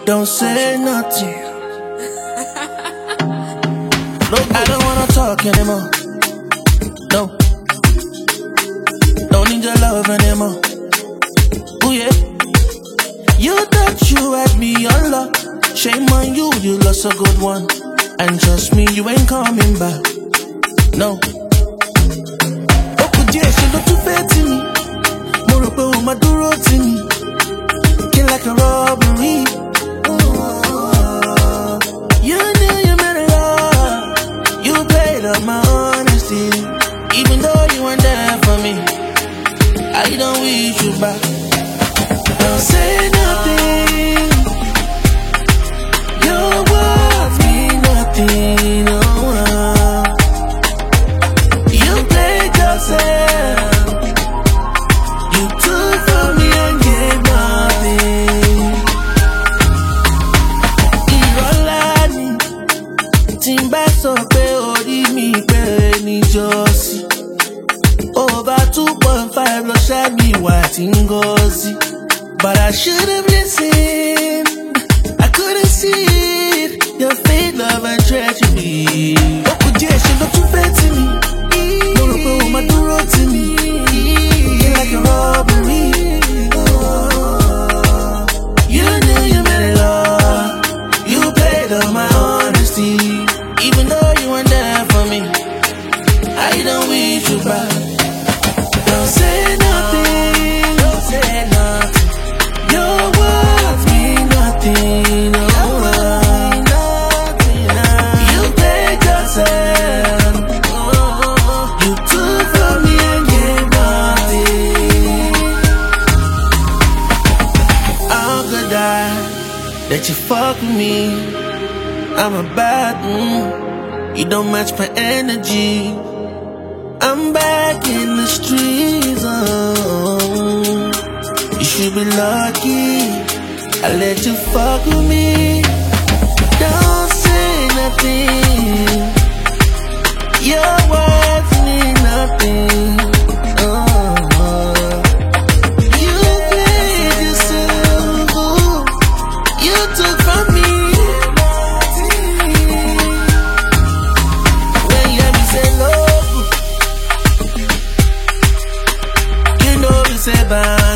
Don't say nothing. No, I don't wanna talk anymore. No, don't need your love anymore. Ooh yeah. You thought you had me on lock. Shame on you, you lost a good one. And trust me, you ain't coming back. No. Oh, could you she not too fair to me? More about my duro to me. Kill like a robbery. Oh, you knew you meant a lot. You played up my honesty. Even though you weren't there for me, I don't wish you back. Don't say nothing. Your words mean nothing. Oh, you played yourself. You took from me and gave nothing. Irolani, timba so pe ori mi pe ni josi. Over 2.5 lo sha mi wa tingozi. But I should've listened. I couldn't see it. Your fate, love, and treachery. Oh, could you she not too fair to me? No, no, my duro to me. You're like a robbery. Oh, you knew you meant it all. You played on my honesty. Even though you weren't there for me, I don't wish you back. Don't say nothing. Don't say nothing. Your words mean nothing. Oh, nothing. You played yourself. Oh, you took from me and gave nothing. How could I let you fuck with me? I'm a bad You don't match my energy. I'm back in the streets. Oh, you should be lucky I let you fuck with me. Don't say nothing. Your words mean nothing. Oh, you played yourself. Ooh, you took from me. When you hear me say love, you know you say bye.